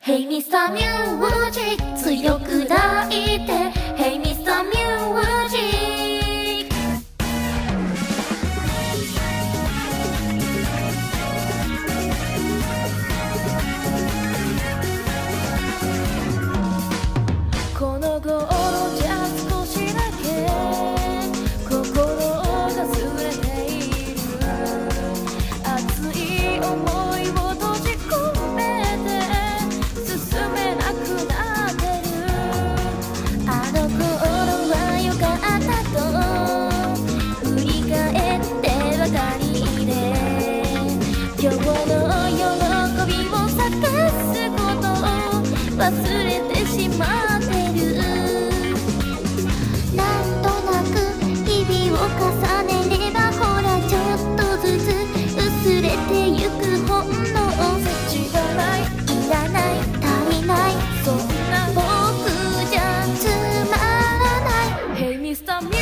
Hey Mr. Music 強く抱いて Hey Mr. Music この頃じゃ少しだけ心が擦れている熱い想いを閉じ込めて進めなくなってるあの頃は良かったと振り返ってばかりで今日の喜びを探すことを忘れてしまってなんとなく日々を重ねればほらちょっとずつ薄れてゆく本能知らないいらない足りないそんな僕じゃつまらない Hey Mr.